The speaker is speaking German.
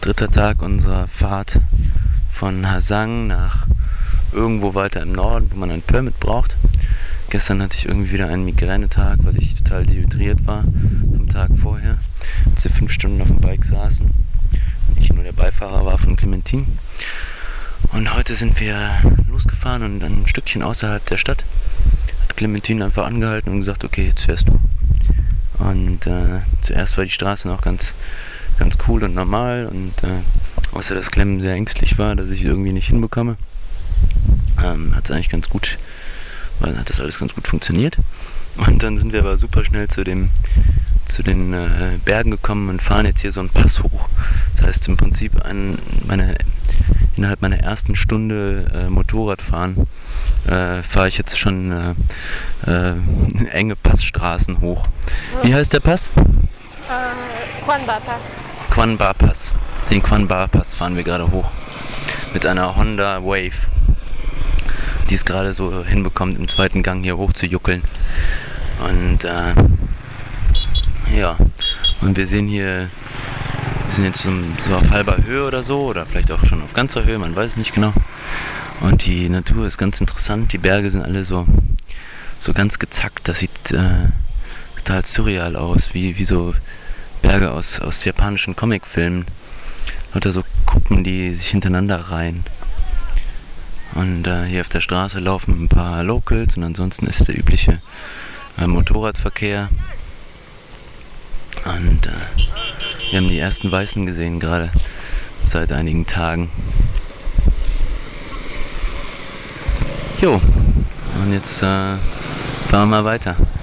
Dritter Tag unserer Fahrt von Hasang nach irgendwo weiter im Norden, wo man ein Permit braucht. Gestern hatte ich irgendwie wieder einen Migränetag, weil ich total dehydriert war am Tag vorher, als wir 5 Stunden auf dem Bike saßen. Ich nur der Beifahrer war von Clementine. Und heute sind wir losgefahren und ein Stückchen außerhalb der Stadt hat Clementine einfach angehalten und gesagt, okay, jetzt fährst du. Und zuerst war die Straße noch ganz cool und normal und außer dass Clem sehr ängstlich war, dass ich es irgendwie nicht hinbekomme, hat das alles ganz gut funktioniert. Und dann sind wir aber super schnell zu den Bergen gekommen und fahren jetzt hier so einen Pass hoch. Das heißt im Prinzip innerhalb meiner ersten Stunde Motorradfahren fahre ich jetzt schon enge Passstraßen hoch. Wie heißt der Pass? Quan Ba Pass. Quan Ba Pass. Den Quan Ba Pass fahren wir gerade hoch. Mit einer Honda Wave. Die es gerade so hinbekommt, im zweiten Gang hier hoch zu juckeln. Und und wir sind jetzt so auf halber Höhe oder so, oder vielleicht auch schon auf ganzer Höhe, man weiß es nicht genau. Und die Natur ist ganz interessant, die Berge sind alle so ganz gezackt, das sieht total surreal aus, wie so Berge aus japanischen Comicfilmen. Oder so Kuppen, die sich hintereinander reihen. Und hier auf der Straße laufen ein paar Locals und ansonsten ist der übliche Motorradverkehr. Und wir haben die ersten Weißen gesehen, gerade seit einigen Tagen. Jo, und jetzt fahren wir mal weiter.